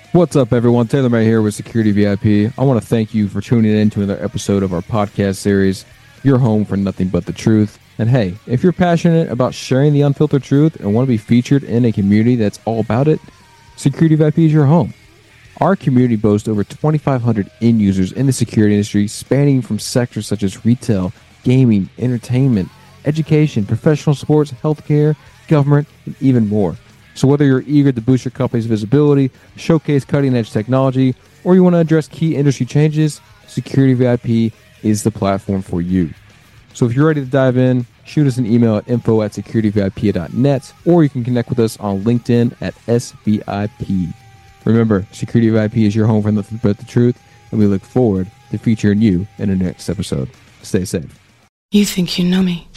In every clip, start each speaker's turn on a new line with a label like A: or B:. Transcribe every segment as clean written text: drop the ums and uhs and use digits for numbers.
A: What's up, everyone? Taylor May here with Security VIP. I want to thank you for tuning in to another episode of our podcast series, Your Home for Nothing But the Truth. And hey, if you're passionate about sharing the unfiltered truth and want to be featured in a community that's all about it, Security VIP is your home. Our community boasts over 2,500 end users in the security industry, spanning from sectors such as retail, gaming, entertainment, education, professional sports, healthcare, government, and even more. So whether you're eager to boost your company's visibility, showcase cutting-edge technology, or you want to address key industry changes, Security VIP is the platform for you. So if you're ready to dive in, shoot us an email at info@securityvip.net, or you can connect with us on LinkedIn at SVIP. Remember, Security VIP is your home for nothing but the truth, and we look forward to featuring you in the next episode. Stay safe.
B: You think you know me?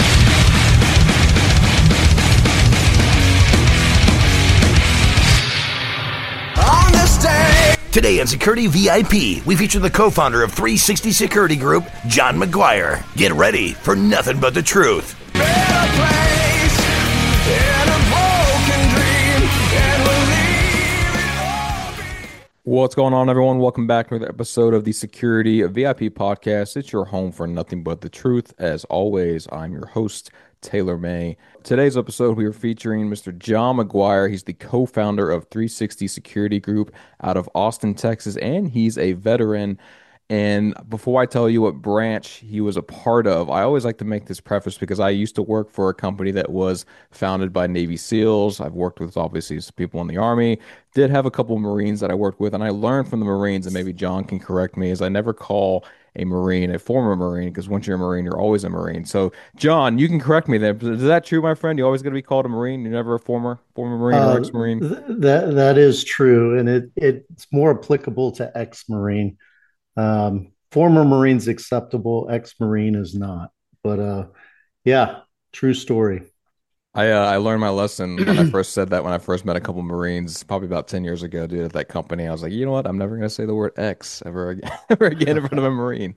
C: Today on Security VIP, we feature the co-founder of 360 Security Group, John McGuire. Get ready for nothing but the truth.
A: What's going on, everyone? Welcome back to another episode of the Security VIP podcast. It's your home for nothing but the truth. As always, I'm your host, Taylor May. Today's episode, we are featuring Mr. John McGuire. He's the co-founder of 360 Security Group out of Austin, Texas, and he's a veteran. And before I tell you what branch he was a part of, I always like to make this preface because I used to work for a company that was founded by Navy SEALs. I've worked with obviously some people in the Army, did have a couple of Marines that I worked with, and I learned from the Marines, and maybe John can correct me, is I never call a Marine a former Marine because once you're a Marine, you're always a Marine. So, John, you can correct me there. Is that true, my friend? You always going to be called a Marine? You're never a former Marine or ex-Marine?
D: That is true, and it's more applicable to ex-Marine. Former Marine's acceptable, ex-Marine is not. But yeah, true story.
A: I learned my lesson when I first said that when I first met a couple Marines, probably about 10 years ago, dude, at that company. I was like, you know what? I'm never gonna say the word X ever again, ever again in front of a Marine.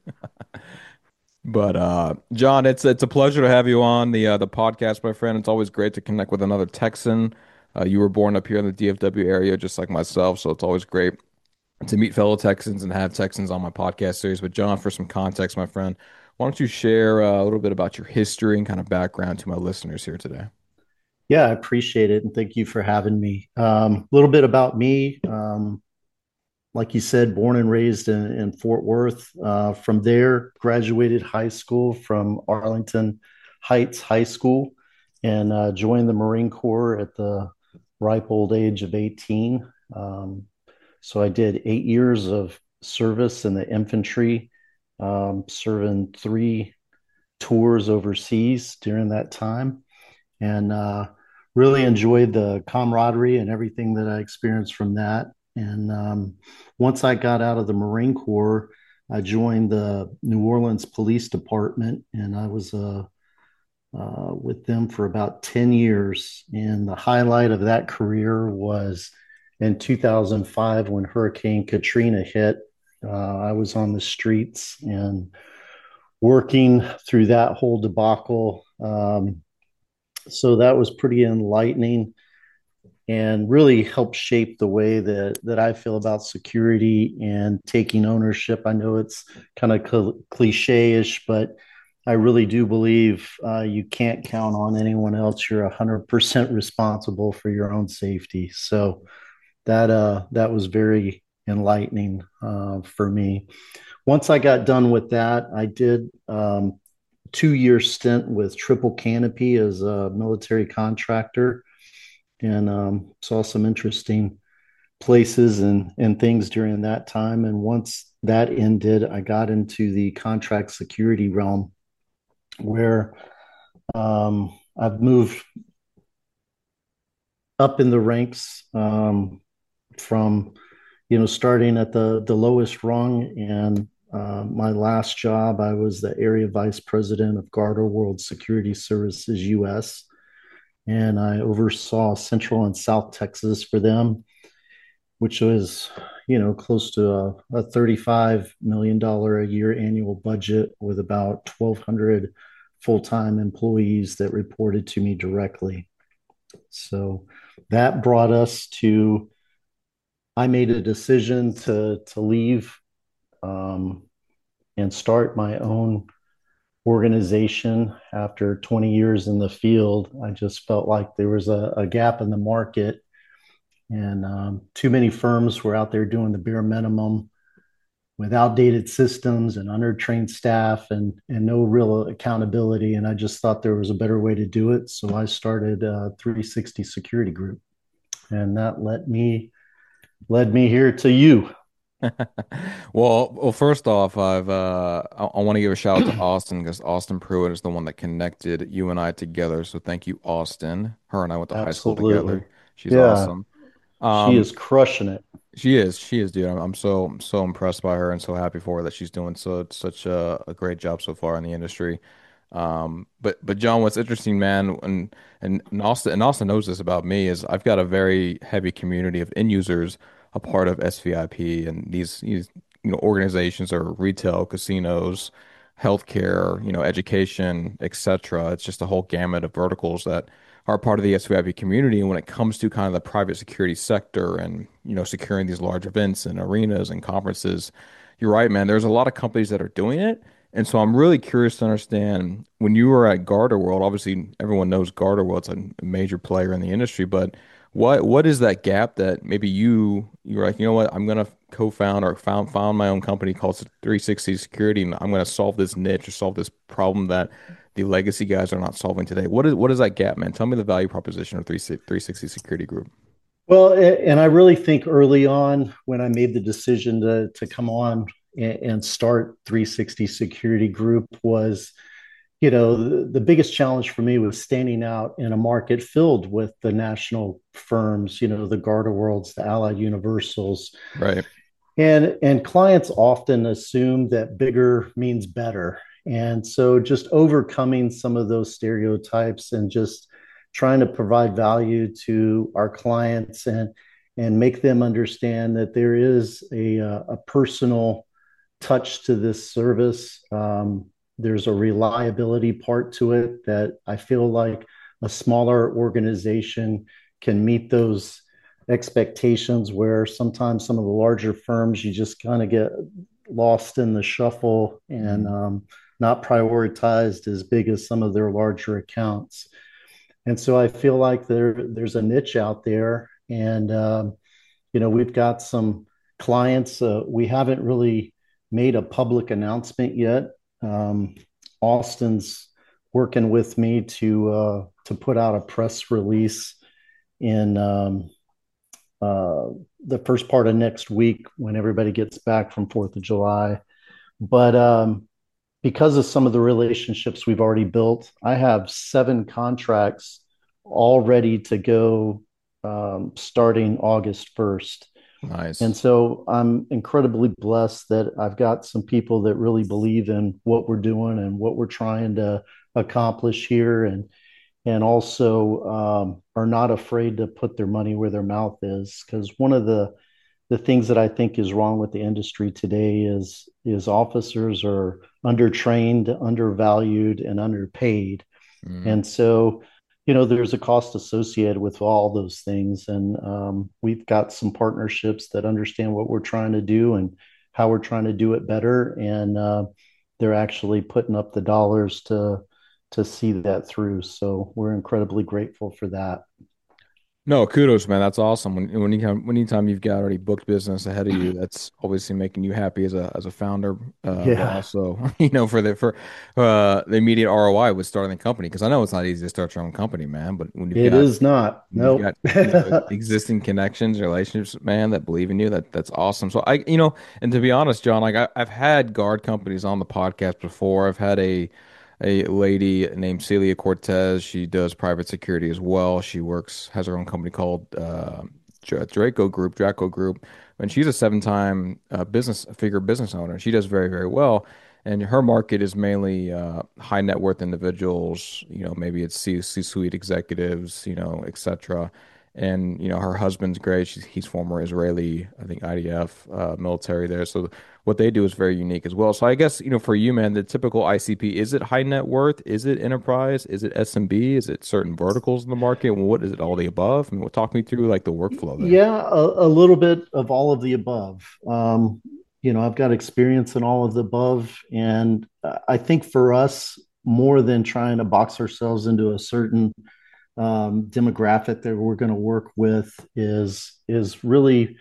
A: But John, it's a pleasure to have you on the podcast, my friend. It's always great to connect with another Texan. You were born up here in the DFW area, just like myself, so it's always great to meet fellow Texans and have Texans on my podcast series. But John, for some context, my friend, why don't you share a little bit about your history and kind of background to my listeners here today?
D: Yeah, I appreciate it, and thank you for having me. A little bit about me. Like you said, born and raised in Fort Worth. From there, graduated high school from Arlington Heights High School, and joined the Marine Corps at the ripe old age of 18. So I did 8 years of service in the infantry, serving 3 tours overseas during that time, and really enjoyed the camaraderie and everything that I experienced from that. And once I got out of the Marine Corps, I joined the New Orleans Police Department, and I was with them for about 10 years. And the highlight of that career was in 2005 when Hurricane Katrina hit. I was on the streets and working through that whole debacle. So that was pretty enlightening and really helped shape the way that I feel about security and taking ownership. I know it's kind of cliche-ish, but I really do believe you can't count on anyone else. You're 100% responsible for your own safety. So that was very enlightening for me. Once I got done with that, I did 2 year stint with Triple Canopy as a military contractor, and saw some interesting places and things during that time. And once that ended, I got into the contract security realm, where I've moved up in the ranks, from starting at the lowest rung. And my last job, I was the area vice president of Garda World Security Services US, and I oversaw Central and South Texas for them, which was close to a $35 million a year annual budget with about 1,200 full-time employees that reported to me directly. So that brought us to I made a decision to leave um, and start my own organization after 20 years in the field. I just felt like there was a gap in the market, and too many firms were out there doing the bare minimum with outdated systems and undertrained staff and no real accountability. And I just thought there was a better way to do it. So I started 360 Security Group, and that led me here to you.
A: Well, first off, I want to give a shout out to Austin because Austin Pruitt is the one that connected you and I together. So thank you, Austin. Her and I went to high school together.
D: Absolutely.
A: She's
D: Yeah,
A: awesome.
D: she
A: Um,
D: is crushing it.
A: she is, dude. I'm so impressed by her and so happy for her that she's doing such a great job so far in the industry. But John, what's interesting, man, and Austin knows this about me is I've got a very heavy community of end users a part of SVIP, and these organizations are retail, casinos, healthcare, education, etc. It's just a whole gamut of verticals that are part of the SVIP community. And when it comes to kind of the private security sector and securing these large events and arenas and conferences, you're right, man. There's a lot of companies that are doing it. And so I'm really curious to understand when you were at Garda World, obviously everyone knows Garda World's a major player in the industry, but what is that gap that maybe you're like, you know what, I'm gonna co-found or found my own company called 360 Security, and I'm gonna solve this niche or solve this problem that the legacy guys are not solving today. What is that gap, man? Tell me the value proposition of 360 Security Group.
D: Well, and I really think early on when I made the decision to come on and start 360 Security Group was, the biggest challenge for me was standing out in a market filled with the national firms, the Garda Worlds, the Allied Universals,
A: Right.
D: and clients often assume that bigger means better. And so just overcoming some of those stereotypes and just trying to provide value to our clients and make them understand that there is a personal touch to this service. There's a reliability part to it that I feel like a smaller organization can meet those expectations, where sometimes some of the larger firms you just kind of get lost in the shuffle and
A: Mhm.
D: not prioritized as big as some of their larger accounts. And so I feel like there's a niche out there, and we've got some clients. We haven't really made a public announcement yet. Um, Austin's working with me to put out a press release in uh, the first part of next week when everybody gets back from Fourth of July. But because of some of the relationships we've already built, I have 7 contracts all ready to go starting August 1st. And
A: Nice.
D: so I'm incredibly blessed that I've got some people that really believe in what we're doing and what we're trying to accomplish here, and also are not afraid to put their money where their mouth is. Because one of the things that I think is wrong with the industry today is officers are undertrained, undervalued, and underpaid.
A: Mhm.
D: And so, there's a cost associated with all those things. And we've got some partnerships that understand what we're trying to do and how we're trying to do it better. And they're actually putting up the dollars to see that through. So we're incredibly grateful for that.
A: No, kudos, man. That's awesome. Anytime you've got already booked business ahead of you, that's obviously making you happy as a founder, but
D: Yeah,
A: also for the immediate ROI with starting the company. Because I know it's not easy to start your own company, man. But
D: it is not.
A: when you've got
D: Nope.
A: existing connections, relationships, man, that believe in you, that's awesome. So and to be honest, John, like I've had guard companies on the podcast before. I've had a lady named Celia Cortez. She does private security as well. She has her own company called Draco Group, and she's a seven-time business figure business owner. She does very, very well, and her market is mainly high net worth individuals. Maybe it's C-suite executives, etc. and her husband's great. He's former Israeli, I think IDF military there. So what they do is very unique as well. So I guess for you, man, the typical ICP, is it high net worth? Is it enterprise? Is it SMB? Is it certain verticals in the market? What is it? All the above? I mean, talk me through like the workflow there.
D: Yeah, a little bit of all of the above. I've got experience in all of the above, and I think for us, more than trying to box ourselves into a certain demographic that we're going to work with, is really,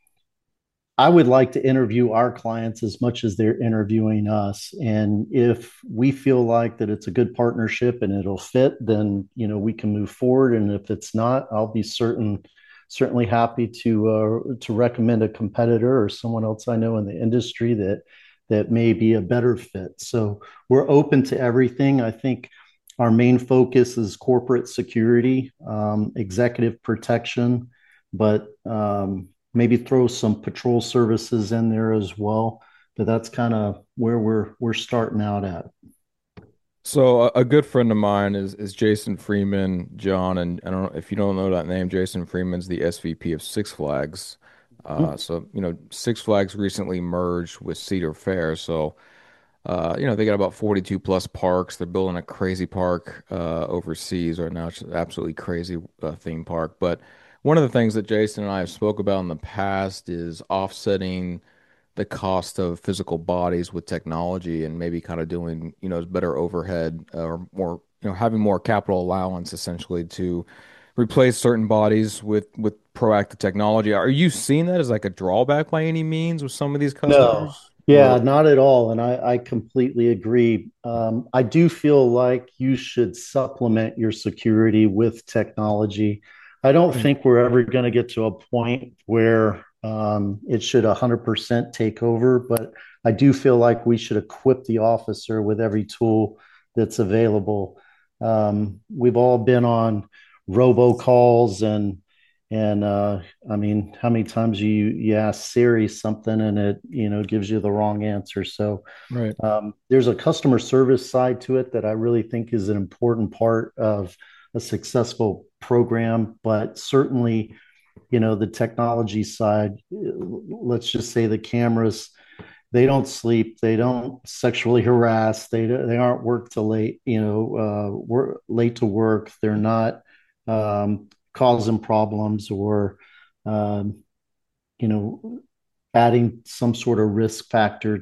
D: I would like to interview our clients as much as they're interviewing us. And if we feel like that it's a good partnership and it'll fit, then we can move forward. And if it's not, I'll be certainly happy to recommend a competitor or someone else I know in the industry that may be a better fit. So we're open to everything. I think our main focus is corporate security, executive protection, but maybe throw some patrol services in there as well. But that's kind of where we're starting out at.
A: So a good friend of mine is Jason Freeman, John, and I don't know if you don't know that name. Jason Freeman's the SVP of Six Flags. So Six Flags recently merged with Cedar Fair. So they got about 42 plus parks. They're building a crazy park overseas right now. It's an absolutely crazy theme park. But one of the things that Jason and I have spoke about in the past is offsetting the cost of physical bodies with technology and maybe kind of doing, better overhead or more, having more capital allowance essentially to replace certain bodies with proactive technology. Are you seeing that as like a drawback by any means with some of these
D: No,
A: customers?
D: yeah,
A: Or
D: not at all. And I completely agree. I do feel like you should supplement your security with technology. I don't think we're ever going to get to a point where it should 100% take over, but I do feel like we should equip the officer with every tool that's available. We've all been on robocalls and I mean, how many times you ask Siri something and it gives you the wrong answer? So
A: right.
D: there's a customer service side to it that I really think is an important part of a successful program. But certainly, the technology side, let's just say the cameras, they don't sleep, they don't sexually harass, they aren't work to late, work late to work, they're not causing problems or um, you know adding some sort of risk factor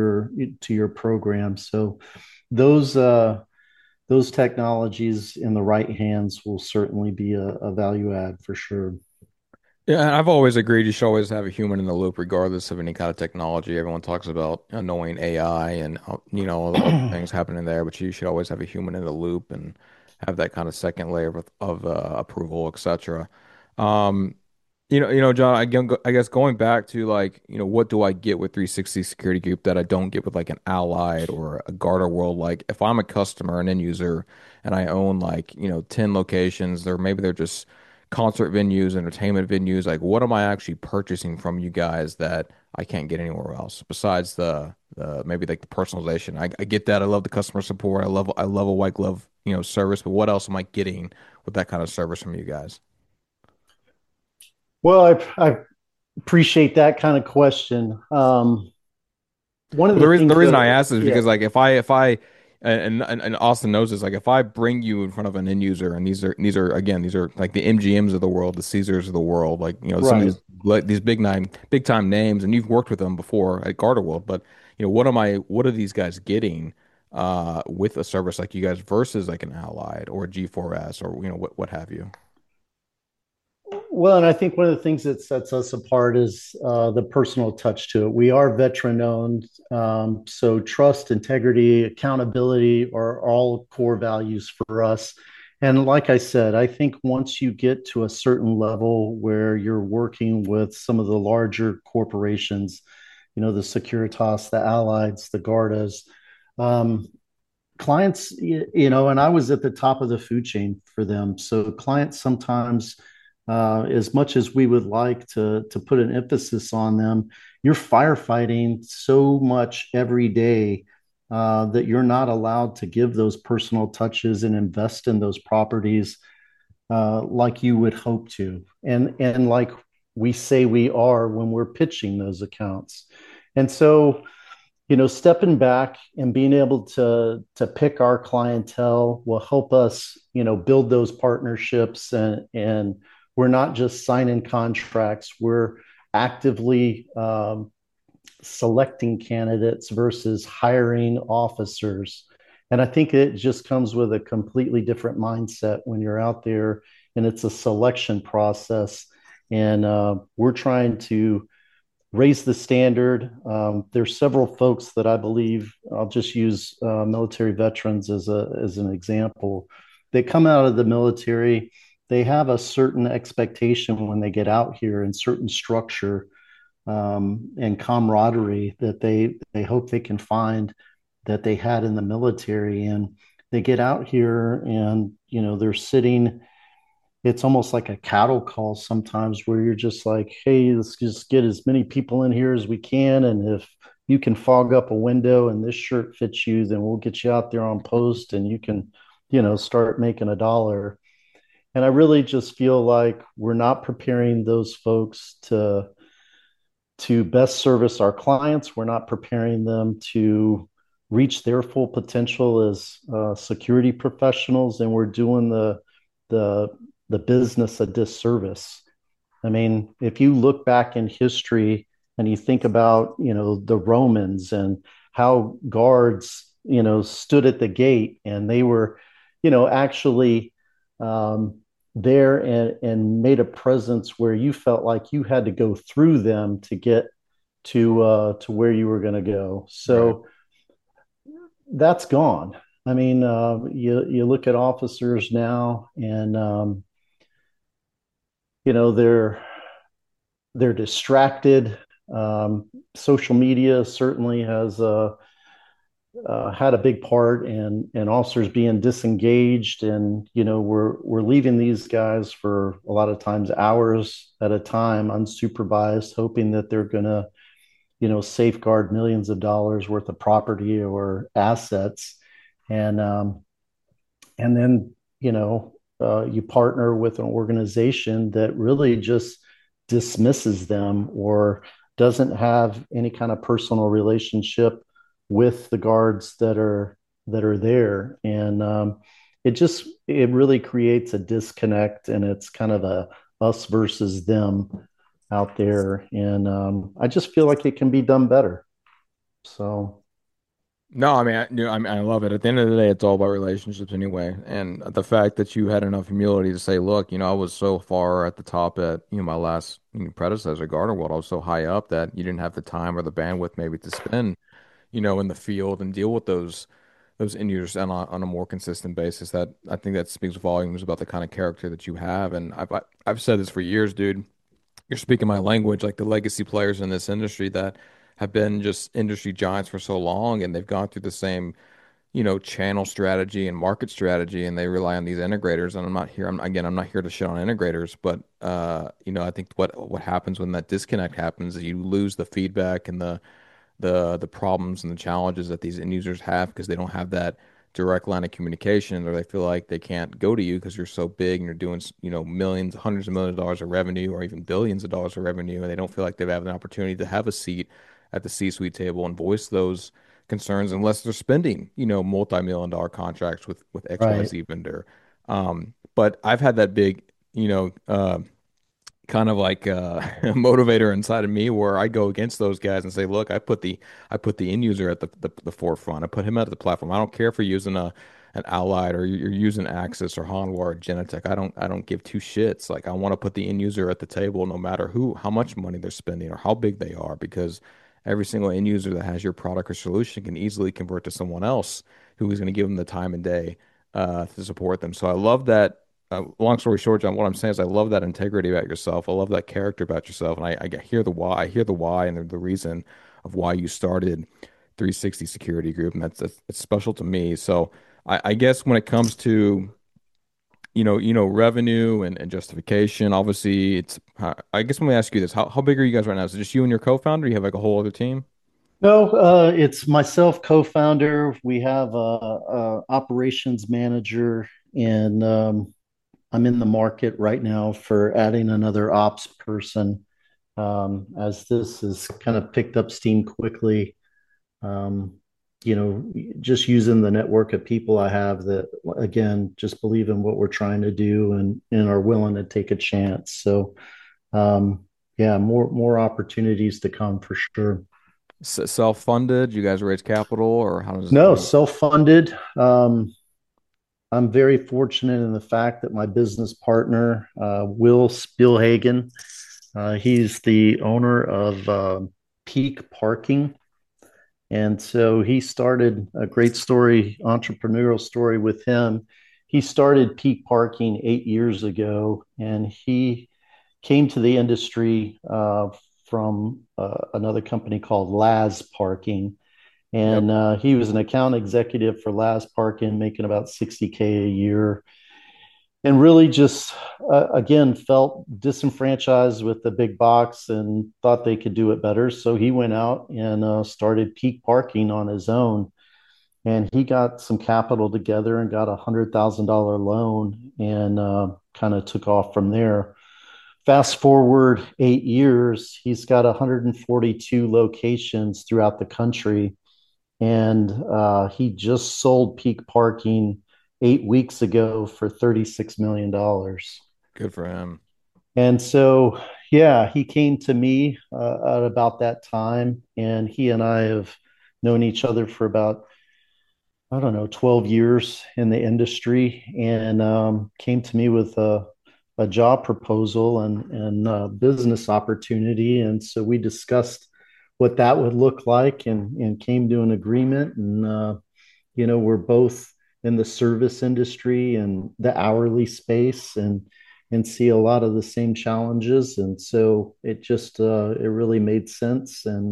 D: to your program. So those those technologies in the right hands will certainly be a value add for sure.
A: Yeah, and I've always agreed you should always have a human in the loop, regardless of any kind of technology. Everyone talks about knowing AI and all the other things happening there, but you should always have a human in the loop and have that kind of second layer of approval, etc. Um, John, I guess going back to like, what do I get with 360 Security Group that I don't get with like an Allied or a Garda World? Like, if I'm a customer, an end user, and I own like, 10 locations, or maybe they're just concert venues, entertainment venues, like what am I actually purchasing from you guys that I can't get anywhere else besides the maybe like the personalization? I get that. I love the customer support. I love a white glove, service, but what else am I getting with that kind of service from you guys?
D: Well, I appreciate that kind of question. One of
A: Well,
D: the
A: the
D: things
A: reason
D: that,
A: I ask is
D: yeah,
A: because like if I and Austin knows this, like if I bring you in front of an end user, and these are like the MGMs of the world, the Caesars of the world, like some of
D: right.
A: these big time names, and you've worked with them before at Garda World, but what are these guys getting with a service like you guys versus like an Allied or a G4S or what have you?
D: Well, and I think one of the things that sets us apart is the personal touch to it. We are veteran owned, so trust, integrity, accountability are all core values for us. And like I said, I think once you get to a certain level where you're working with some of the larger corporations, the Securitas, the Allieds, the Gardas, um, clients, and I was at the top of the food chain for them. So clients sometimes, as much as we would like to put an emphasis on them, you're firefighting so much every day that you're not allowed to give those personal touches and invest in those properties like you would hope to, and like we say we are when we're pitching those accounts. And so, stepping back and being able to pick our clientele will help us, build those partnerships, and we're not just signing contracts, we're actively selecting candidates versus hiring officers. And I think it just comes with a completely different mindset when you're out there and it's a selection process. And we're trying to raise the standard. There's several folks that I believe, I'll just use military veterans as an example. They come out of the military, they have a certain expectation when they get out here and certain structure and camaraderie that they hope they can find that they had in the military. And they get out here and they're sitting, it's almost like a cattle call sometimes, where you're just like, hey, let's just get as many people in here as we can, and if you can fog up a window and this shirt fits you, then we'll get you out there on post and you can start making a dollar. And I really just feel like we're not preparing those folks to best service our clients. We're not preparing them to reach their full potential as security professionals, and we're doing the the business a disservice. I mean, if you look back in history and you think about the Romans and how guards stood at the gate, and they were actually um, there and made a presence where you felt like you had to go through them to get to where you were going to go.
A: Right.
D: So that's gone. I mean, you look at officers now, and they're distracted. Social media certainly has had a big part in officers being disengaged, and we're leaving these guys for a lot of times hours at a time, unsupervised, hoping that they're going to safeguard millions of dollars worth of property or assets, and and then you partner with an organization that really just dismisses them or doesn't have any kind of personal relationship with the guards that are there. And it really creates a disconnect, and it's kind of a us versus them out there. And I just feel like it can be done better. So
A: No, I mean, I love it. At the end of the day, it's all about relationships anyway. And the fact that you had enough humility to say, look, I was so far at the top at, my last predecessor, Garner World, I was so high up that you didn't have the time or the bandwidth maybe to spend, in the field and deal with those end users on a more consistent basis. That I think that speaks volumes about the kind of character that you have. And I've said this for years, dude. You're speaking my language, like the legacy players in this industry that have been just industry giants for so long, and they've gone through the same, channel strategy and market strategy, and they rely on these integrators. And I'm not here to shit on integrators, but I think what happens when that disconnect happens is you lose the feedback and the problems and the challenges that these end users have because they don't have that direct line of communication, or they feel like they can't go to you because you're so big and you're doing millions, hundreds of millions of dollars of revenue, or even billions of dollars of revenue, and they don't feel like they have an opportunity to have a seat at the C-suite table and voice those concerns unless they're spending multi-million dollar contracts with
D: right.
A: XYZ vendor. But I've had that big kind of like motivator inside of me where I go against those guys and say, look, I put the end user at the forefront. I put him at the platform. I don't care if you're using an Allied or you're using Axis or Hanwha or Genetec. I don't give two shits. Like I want to put the end user at the table no matter how much money they're spending or how big they are, because every single end user that has your product or solution can easily convert to someone else who is going to give them the time and day to support them. So I love that. Long story short, John, what I'm saying is I love that integrity about yourself. I love that character about yourself, and I hear the why. I hear the why and the reason of why you started 360 Security Group, and that's it's special to me. So I guess when it comes to revenue and justification, obviously it's. I guess let me ask you this: how big are you guys right now? Is it just you and your co-founder? You have like a whole other team?
D: No, it's myself, co-founder. We have a operations manager, and I'm in the market right now for adding another ops person, as this has kind of picked up steam quickly. Um, just using the network of people I have that, again, just believe in what we're trying to do and are willing to take a chance. So, yeah, more opportunities to come for sure.
A: Self-funded? You guys raise capital, or how does
D: No,
A: what?
D: self-funded. I'm very fortunate in the fact that my business partner, Will Spielhagen, he's the owner of Peak Parking. And so he started a great story, entrepreneurial story with him. He started Peak Parking 8 years ago, and he came to the industry from another company called Laz Parking.
A: Yep.
D: And he was an account executive for Laz Parking, making about 60K a year, and really just again felt disenfranchised with the big box and thought they could do it better. So he went out and started Peak Parking on his own, and he got some capital together and got $100,000 loan, and kind of took off from there. Fast forward 8 years, he's got 142 locations throughout the country, and he just sold Peak Parking 8 weeks ago for $36 million.
A: Good for him.
D: And so, yeah, he came to me at about that time, and he and I have known each other for about, I don't know, 12 years in the industry, and came to me with a job proposal and business opportunity. And so we discussed what that would look like, and came to an agreement. And, we're both in the service industry and the hourly space, and see a lot of the same challenges. And so it really made sense. And,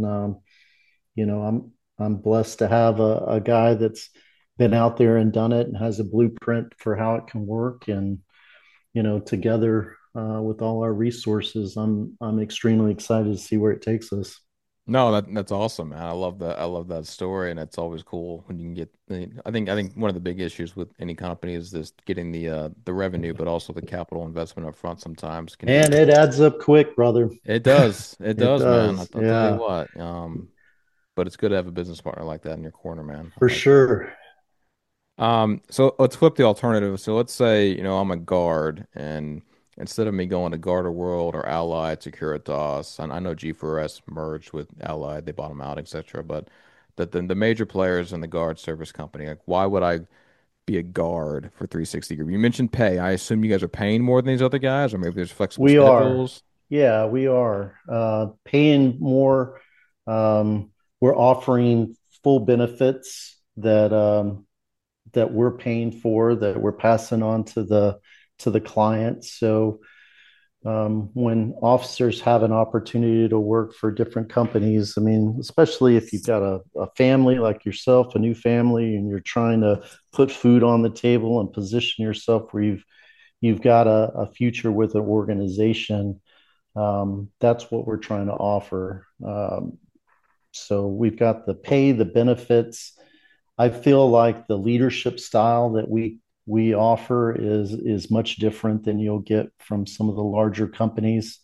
D: I'm blessed to have a guy that's been out there and done it and has a blueprint for how it can work. And, together with all our resources, I'm extremely excited to see where it takes us.
A: No, that's awesome, man. I love that. I love that story, and it's always cool when you can get. I think one of the big issues with any company is this getting the revenue, but also the capital investment up front sometimes can
D: And
A: be.
D: it adds up quick, brother.
A: It does. It
D: It
A: does, man.
D: does.
A: I'll tell you
D: Yeah,
A: what. But it's good to have a business partner like that in your corner, man. I
D: for
A: like that.
D: sure.
A: So let's flip the alternative. So let's say, I'm a guard, and instead of me going to Garter World or Allied Securitas, and I know G4S merged with Allied, they bought them out, etc. But the major players in the guard service company, like why would I be a guard for 360 Group? You mentioned pay. I assume you guys are paying more than these other guys, or maybe there's flexible
D: We are.
A: schedules.
D: Yeah, we are paying more. Um, we're offering full benefits that we're paying for, that we're passing on to the clients. So when officers have an opportunity to work for different companies, I mean, especially if you've got a family like yourself, a new family, and you're trying to put food on the table and position yourself where you've got a future with an organization. That's what we're trying to offer. So we've got the pay, the benefits. I feel like the leadership style that we offer is much different than you'll get from some of the larger companies.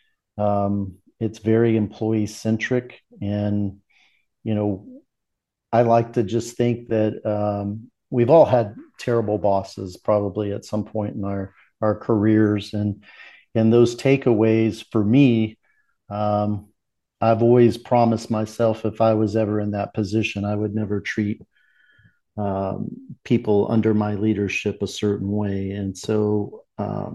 D: It's very employee centric, and you know, I like to just think that we've all had terrible bosses probably at some point in our careers, and those takeaways for me. Um, I've always promised myself if I was ever in that position, I would never treat um, people under my leadership a certain way. And so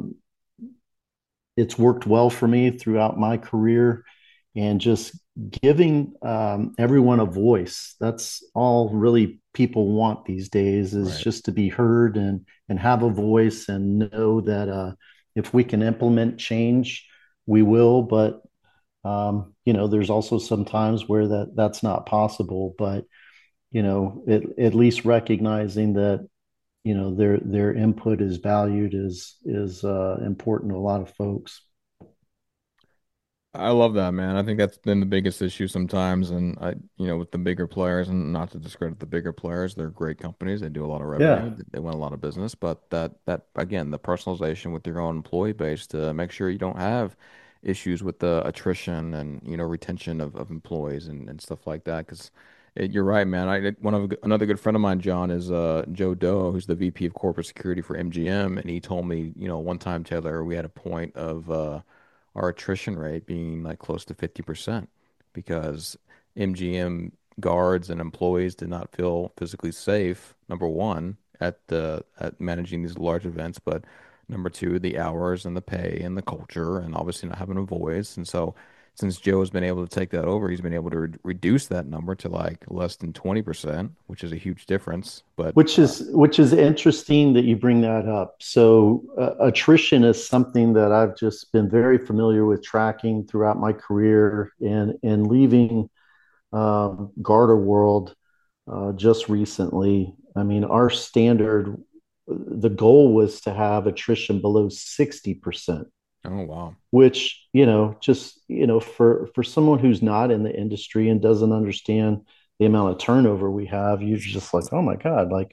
D: it's worked well for me throughout my career, and just giving everyone a voice. That's all really people want these days, is
A: Right.
D: just to be heard and have a voice, and know that if we can implement change, we will. But there's also some times where that's not possible. But at least recognizing that their input is valued is important to a lot of folks.
A: I love that, man. I think that's been the biggest issue sometimes. And with the bigger players, and not to discredit the bigger players, they're great companies. They do a lot of revenue.
D: Yeah.
A: They win a lot of business. But that again, the personalization with your own employee base to make sure you don't have issues with the attrition and, retention of employees and stuff like that. Because you're right, man. Another good friend of mine, John, is Joe Doe, who's the VP of Corporate Security for MGM, and he told me, one time, Taylor, we had a point of our attrition rate being like close to 50% because MGM guards and employees did not feel physically safe, number one, at managing these large events, but number two, the hours and the pay and the culture and obviously not having a voice. And so since Joe has been able to take that over, he's been able to reduce that number to like less than 20%, which is a huge difference. But
D: Which is interesting that you bring that up. So attrition is something that I've just been very familiar with tracking throughout my career, and leaving Garda World just recently. I mean, our standard, the goal was to have attrition below 60%,
A: oh wow.
D: which, just, for someone who's not in the industry and doesn't understand the amount of turnover we have, you're just like, oh my God, like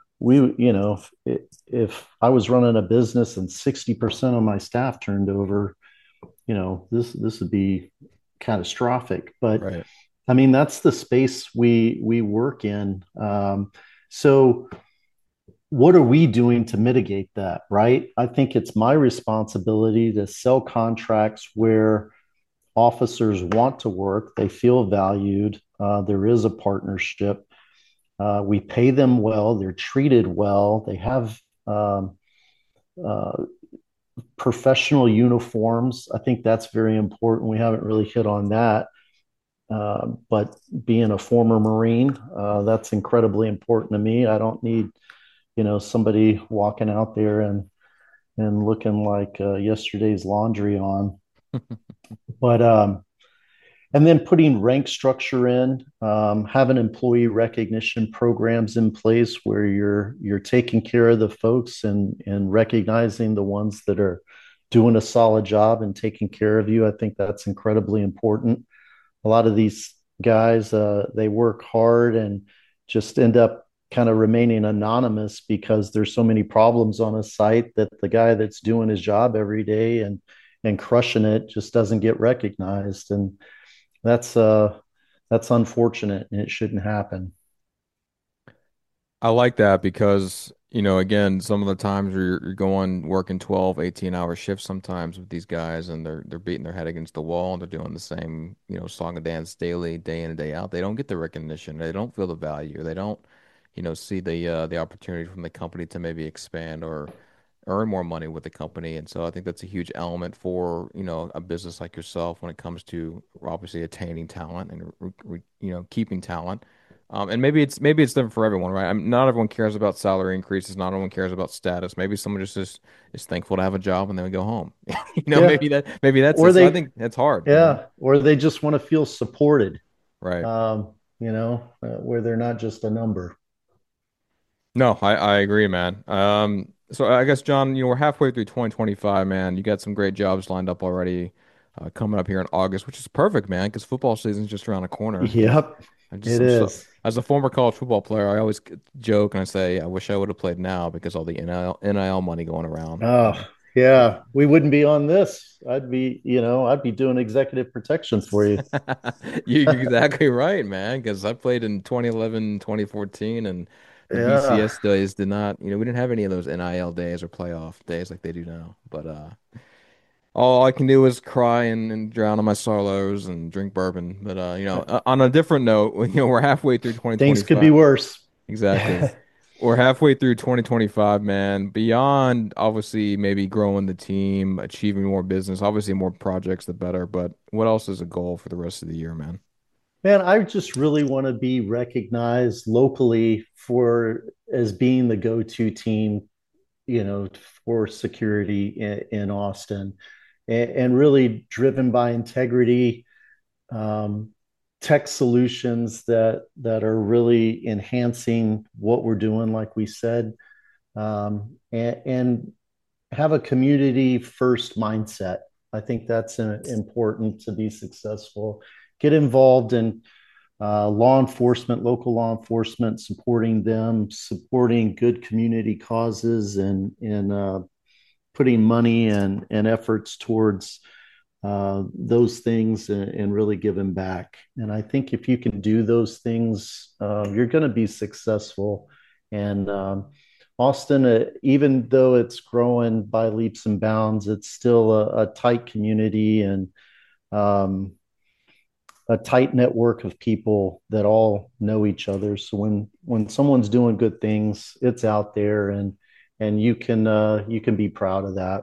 D: if I was running a business and 60% of my staff turned over, this would be catastrophic. But
A: Right.
D: I mean, that's the space we work in. So what are we doing to mitigate that, right? I think it's my responsibility to sell contracts where officers want to work, they feel valued, there is a partnership, we pay them well, they're treated well, they have uh, professional uniforms. I think that's very important. We haven't really hit on that. But being a former Marine, that's incredibly important to me. I don't need, somebody walking out there and looking like yesterday's laundry on. But and then putting rank structure in, having employee recognition programs in place where you're taking care of the folks and recognizing the ones that are doing a solid job and taking care of you. I think that's incredibly important. A lot of these guys, they work hard and just end up kind of remaining anonymous because there's so many problems on a site that the guy that's doing his job every day and crushing it just doesn't get recognized. And that's that's unfortunate and it shouldn't happen.
A: I like that because, again, some of the times you're going working 12, 18-hour shifts sometimes with these guys and they're beating their head against the wall and they're doing the same, song and dance daily, day in and day out. They don't get the recognition. They don't feel the value. They don't, see the opportunity from the company to maybe expand or earn more money with the company. And so I think that's a huge element for, a business like yourself when it comes to obviously attaining talent and keeping talent. And maybe it's different for everyone, right? Not everyone cares about salary increases. Not everyone cares about status. Maybe someone just is thankful to have a job and then we go home.
D: Yeah.
A: Maybe that's
D: Or
A: it. So I
D: they,
A: think that's hard.
D: yeah, or they just want to feel supported,
A: Right.
D: where they're not just a number.
A: No, I agree, man. So I guess John, we're halfway through 2025, man. You got some great jobs lined up already, coming up here in August, which is perfect, man, because football season's just around the corner.
D: Yep, it
A: I'm so,
D: is.
A: as a former college football player, I always joke and I say, I wish I would have played now because all the NIL money going around.
D: Oh, yeah. We wouldn't be on this. I'd be doing executive protections for you.
A: You're exactly right, man, because I played in 2011, 2014, and the
D: Yeah.
A: BCS days did not, we didn't have any of those NIL days or playoff days like they do now. But all I can do is cry and drown in my sorrows and drink bourbon. But on a different note, we're halfway through
D: Things could be
A: 2025.
D: worse.
A: Exactly. We're halfway through 2025, man. Beyond obviously maybe growing the team, achieving more business, obviously more projects the better, but what else is a goal for the rest of the year, man?
D: Man, I just really want to be recognized locally for as being the go-to team, for security in Austin, and really driven by integrity, um, tech solutions that are really enhancing what we're doing, like we said, and have a community first mindset. I think that's important to be successful. Get involved in law enforcement, local law enforcement, supporting them, supporting good community causes, and putting money and efforts towards those things and really giving back. And I think if you can do those things, you're going to be successful. And Austin, even though it's growing by leaps and bounds, it's still a tight community and um, a tight network of people that all know each other. So when someone's doing good things, it's out there, and you can be proud of that.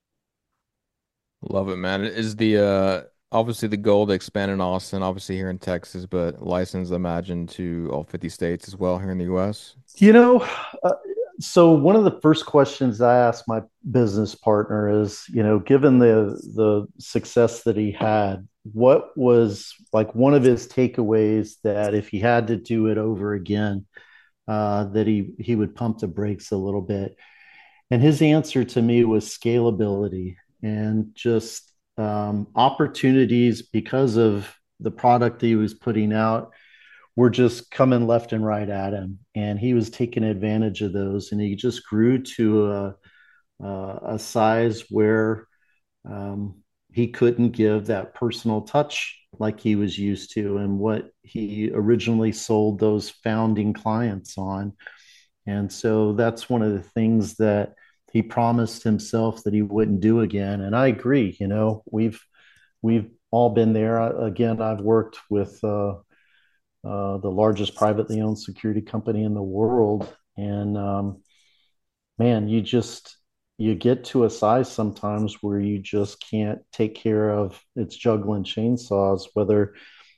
A: Love it, man. Is the obviously the goal to expand in Austin, obviously here in Texas, but license, imagine, to all 50 states as well here in the US?
D: You know, uh, so one of the first questions I asked my business partner is, given the success that he had, what was like one of his takeaways that if he had to do it over again, that he would pump the brakes a little bit. And his answer to me was scalability and just opportunities because of the product he was putting out were just coming left and right at him, and he was taking advantage of those, and he just grew to a size where he couldn't give that personal touch like he was used to and what he originally sold those founding clients on. And so that's one of the things that he promised himself that he wouldn't do again. And I agree, we've all been there. Again, I've worked with the largest privately owned security company in the world. And man, you get to a size sometimes where you just can't take care of its juggling chainsaws, whether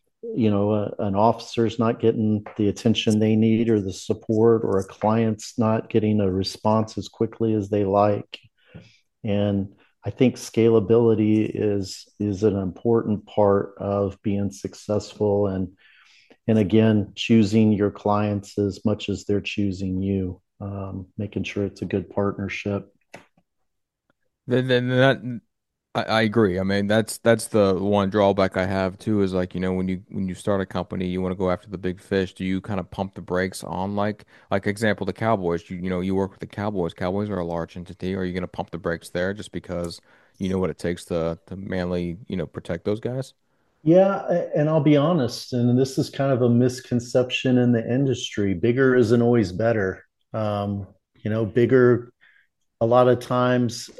D: an officer's not getting the attention they need or the support, or a client's not getting a response as quickly as they like. And I think scalability is an important part of being successful, and again, choosing your clients as much as they're choosing you, making sure it's a good partnership.
A: Then that I agree. I mean, that's the one drawback I have too is like, when you start a company, you want to go after the big fish. Do you kind of pump the brakes on like example, the Cowboys? You work with the Cowboys. Cowboys are a large entity. Are you going to pump the brakes there just because you know what it takes to manly, protect those guys?
D: Yeah, and I'll be honest, and this is kind of a misconception in the industry. Bigger isn't always better. Um, bigger a lot of times,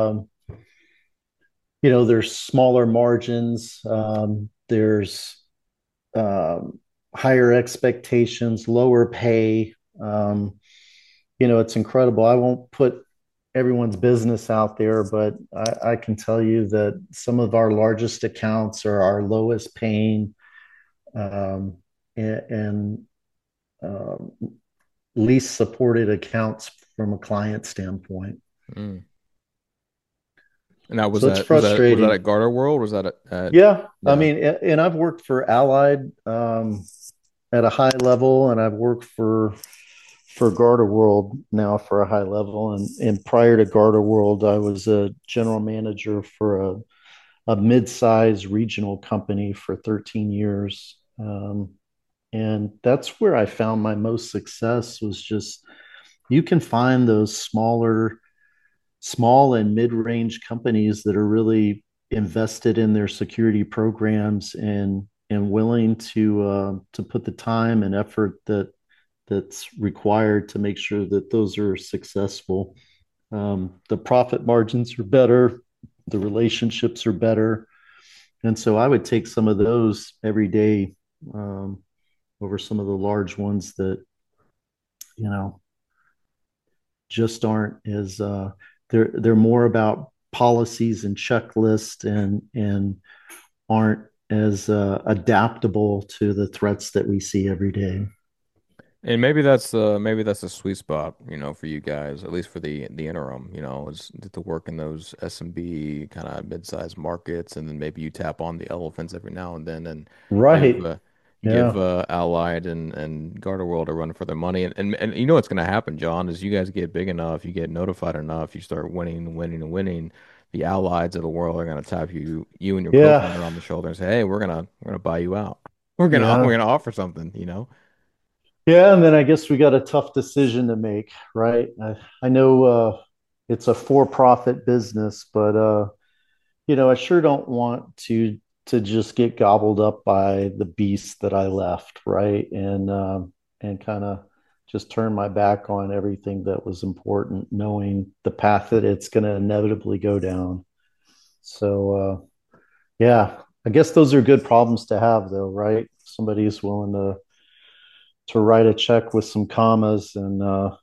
D: there's smaller margins, there's um, higher expectations, lower pay. Um, it's incredible. I won't put everyone's business out there, but I can tell you that some of our largest accounts are our lowest paying um, and um, least supported accounts from a client standpoint.
A: Mm. And now
D: So it's
A: was that at
D: frustrating.
A: Garter World? Was that
D: Yeah, I
A: yeah.
D: mean, and I've worked for Allied at a high level, and I've worked for Garter World now for a high level. And prior to Garter World, I was a general manager for a mid-sized regional company for 13 years. And that's where I found my most success was just you can find those small and mid-range companies that are really invested in their security programs and willing to put the time and effort that's required to make sure that those are successful. The profit margins are better, the relationships are better, and so I would take some of those every day um, over some of the large ones that you know just aren't as they're more about policies and checklists and aren't as adaptable to the threats that we see every day.
A: And maybe that's a sweet spot, for you guys, at least for the interim, is to work in those SMB kind of mid-sized markets, and then maybe you tap on the elephants every now and then, and give
D: Right.
A: uh, give
D: Yeah.
A: Allied and Garter World a run for their money. And you know what's going to happen, John, is you guys get big enough, you get notified enough, you start winning and winning and winning. the Allieds of the world are going to tap you and your
D: Yeah.
A: co-founder on the shoulder and say, "Hey, we're gonna buy you out. We're
D: Yeah.
A: gonna offer something." You know?
D: Yeah. And then I guess we got a tough decision to make, right? I know it's a for-profit business, but I sure don't want to just get gobbled up by the beast that I left, right? And kind of just turn my back on everything that was important, knowing the path that it's going to inevitably go down. So yeah, I guess those are good problems to have, though, right? Somebody's willing to write a check with some commas and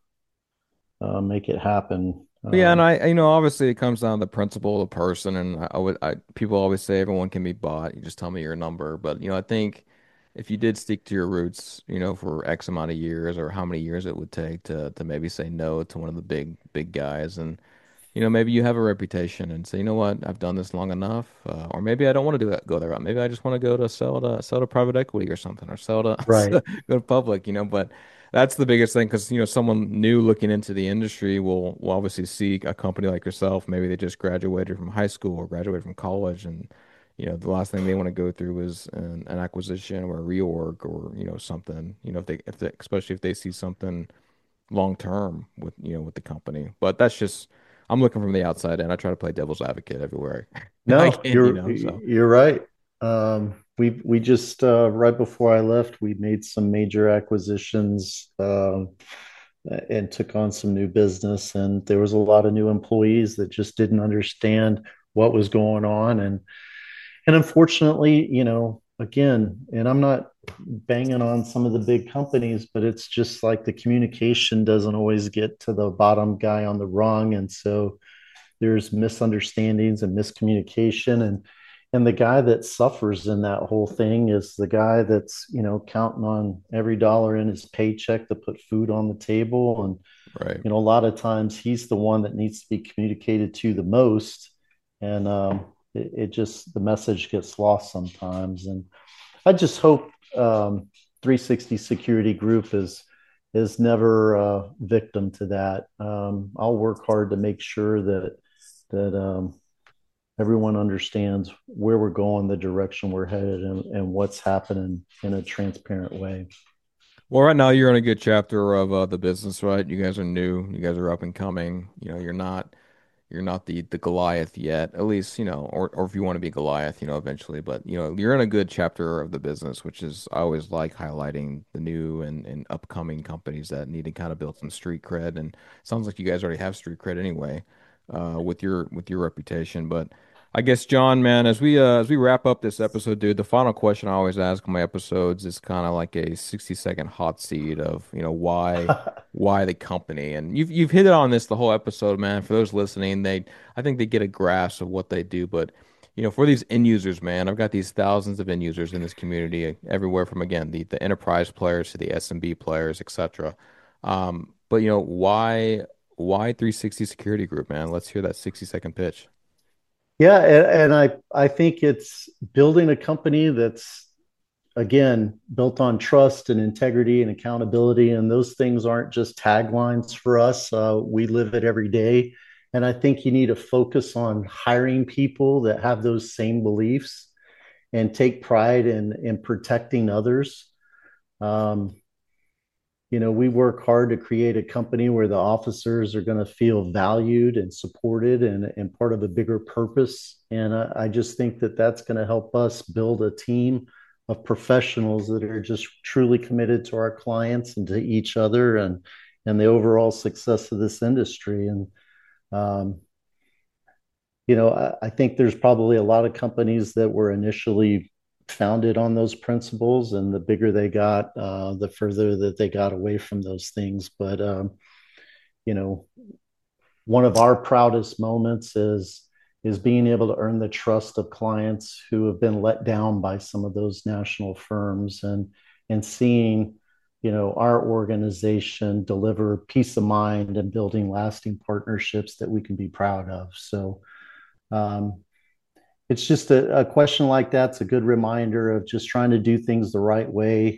D: make it happen.
A: But yeah, and obviously it comes down to the principle of the person, and people always say everyone can be bought. You just tell me your number. But I think if you did stick to your roots, for X amount of years or how many years it would take to maybe say no to one of the big guys, and maybe you have a reputation and say, you know what, I've done this long enough, or maybe I don't want to go that route. Maybe I just want to go to sell to private equity or something, or sell to
D: Right.
A: go to public. But that's the biggest thing because someone new looking into the industry will obviously see a company like yourself. Maybe they just graduated from high school or graduated from college, and the last thing they want to go through is an acquisition or a reorg or something. If they especially if they see something long term with with the company. But that's just I'm looking from the outside in. I try to play devil's advocate everywhere I
D: No,
A: can, so
D: you're right. We just right before I left, we made some major acquisitions and took on some new business, and there was a lot of new employees that just didn't understand what was going on, and unfortunately, again, and I'm not banging on some of the big companies, but it's just like the communication doesn't always get to the bottom guy on the rung, and so there's misunderstandings and miscommunication, and the guy that suffers in that whole thing is the guy that's counting on every dollar in his paycheck to put food on the table, and
A: right.
D: a lot of times he's the one that needs to be communicated to the most, and it just the message gets lost sometimes. And I just hope 360 Security Group is never a victim to that. I'll work hard to make sure that everyone understands where we're going, the direction we're headed, and what's happening in a transparent way.
A: Well, right now you're in a good chapter of the business, right? You guys are new, you guys are up and coming. You're not the Goliath yet, at least, or if you want to be Goliath, eventually. But, you're in a good chapter of the business, which is I always like highlighting the new and upcoming companies that need to kind of build some street cred. And it sounds like you guys already have street cred anyway, with your reputation. But I guess, John, man, as we wrap up this episode, dude, the final question I always ask in my episodes is kind of like a 60-second hot seat of, why the company. And you've hit it on this the whole episode, man. For those listening, I think they get a grasp of what they do. But for these end users, man, I've got these thousands of end users in this community, everywhere from again the enterprise players to the SMB players, etc. But why 360 Security Group, man? Let's hear that 60-second pitch.
D: Yeah, and I think it's building a company that's again built on trust and integrity and accountability, and those things aren't just taglines for us. We live it every day, and I think you need to focus on hiring people that have those same beliefs and take pride in protecting others. Um, we work hard to create a company where the officers are going to feel valued and supported and part of a bigger purpose. And I just think that that's going to help us build a team of professionals that are just truly committed to our clients and to each other and the overall success of this industry. And um, I think there's probably a lot of companies that were initially founded on those principles, and the bigger they got, the further that they got away from those things. But you know, one of our proudest moments is being able to earn the trust of clients who have been let down by some of those national firms, and seeing our organization deliver peace of mind and building lasting partnerships that we can be proud of. So um, it's just a question like that's a good reminder of just trying to do things the right way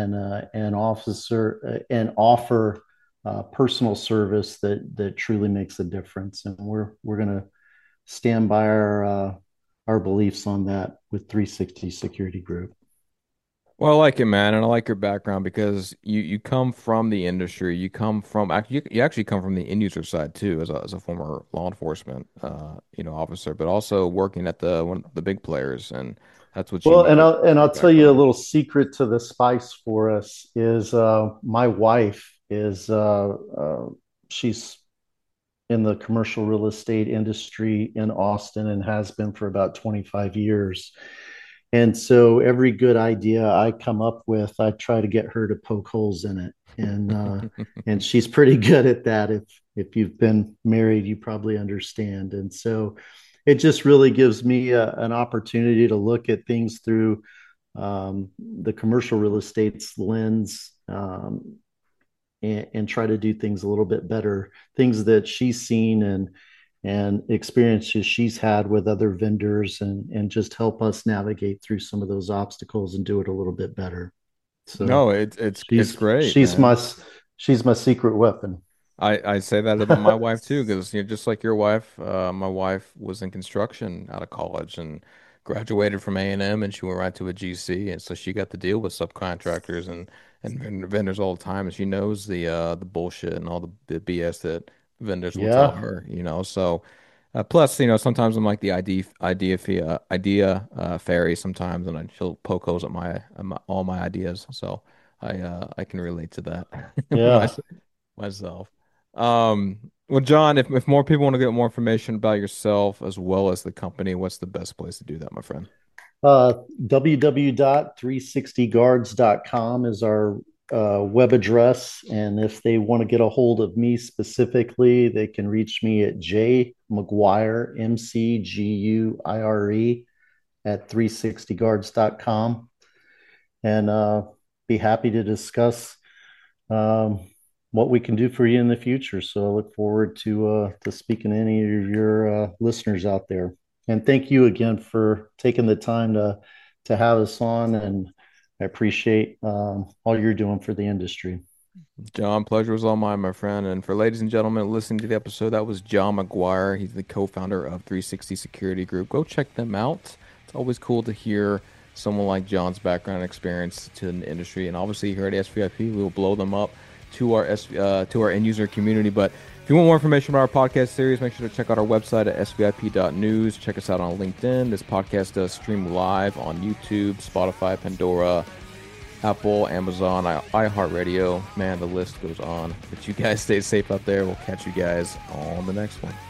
D: and offer personal service that truly makes a difference. And we're going to stand by our beliefs on that with 360 Security Group.
A: Well, I like it, man, and I like your background because you come from the industry. You come from you actually come from the end user side too, as a former law enforcement officer, but also working at the big players, and that's what's
D: Well,
A: unique
D: and
A: about
D: I'll
A: your
D: tell you a
A: background.
D: little secret to the spice for us is my wife is she's in the commercial real estate industry in Austin and has been for about 25 years. And so every good idea I come up with, I try to get her to poke holes in it. And she's pretty good at that. If you've been married, you probably understand. And so it just really gives me an opportunity to look at things through the commercial real estate's lens, and try to do things a little bit better, things that she's seen and experiences she's had with other vendors, and just help us navigate through some of those obstacles and do it a little bit better. So
A: No, it's
D: she's
A: great,
D: she's
A: man.
D: my she's my secret weapon.
A: I say that about my wife too, because just like your wife, my wife was in construction out of college and graduated from A&M, and she went right to a GC, and so she got to deal with subcontractors and vendors all the time, and she knows the bullshit and all the BS that vendors will tell
D: Yeah,
A: her, So plus, sometimes I'm like the idea fairy sometimes, and she'll poke holes at all my ideas, so I can relate to that
D: yeah.
A: myself. Well, John, if more people want to get more information about yourself as well as the company, what's the best place to do that, my friend?
D: www.360guards.com is our web address. And if they want to get a hold of me specifically, they can reach me at jmcguire, MCGUIRE, at 360guards.com. And be happy to discuss um, what we can do for you in the future. So I look forward to speaking to any of your listeners out there. And thank you again for taking the time to have us on. And I appreciate all you're doing for the industry.
A: John, pleasure was all mine, my friend. And for ladies and gentlemen listening to the episode, that was John McGuire. He's the co-founder of 360 Security Group. Go check them out. It's always cool to hear someone like John's background and experience to the industry. And obviously here at SVIP, we will blow them up to our end user community. But if you want more information about our podcast series, make sure to check out our website at svip.news. Check us out on LinkedIn. This podcast does stream live on YouTube, Spotify, Pandora, Apple, Amazon, iHeartRadio. Man, the list goes on. But you guys stay safe out there. We'll catch you guys on the next one.